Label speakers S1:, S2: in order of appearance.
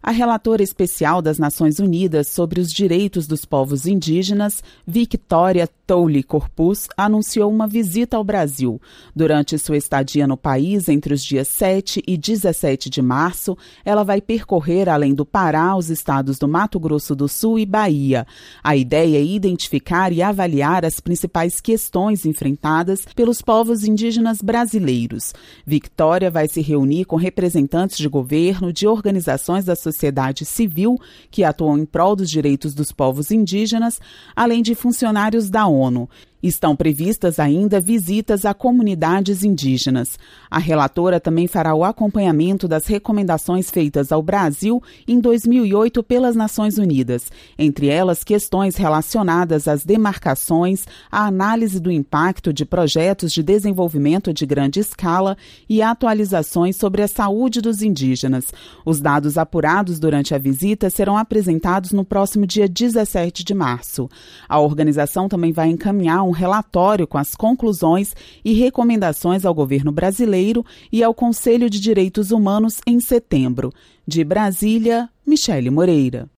S1: A relatora especial das Nações Unidas sobre os direitos dos povos indígenas, Victoria Towley-Corpuz, anunciou uma visita ao Brasil. Durante sua estadia no país, entre os dias 7 e 17 de março, ela vai percorrer, além do Pará, os estados do Mato Grosso do Sul e Bahia. A ideia é identificar e avaliar as principais questões enfrentadas pelos povos indígenas brasileiros. Victoria vai se reunir com representantes de governo, de organizações da sociedade civil que atuam em prol dos direitos dos povos indígenas, além de funcionários da ONU. Estão previstas ainda visitas a comunidades indígenas. A relatora também fará o acompanhamento das recomendações feitas ao Brasil em 2008 pelas Nações Unidas, entre elas questões relacionadas às demarcações, à análise do impacto de projetos de desenvolvimento de grande escala e atualizações sobre a saúde dos indígenas. Os dados apurados durante a visita serão apresentados no próximo dia 17 de março. A organização também vai encaminhar um relatório com as conclusões e recomendações ao governo brasileiro e ao Conselho de Direitos Humanos em setembro. De Brasília, Michele Moreira.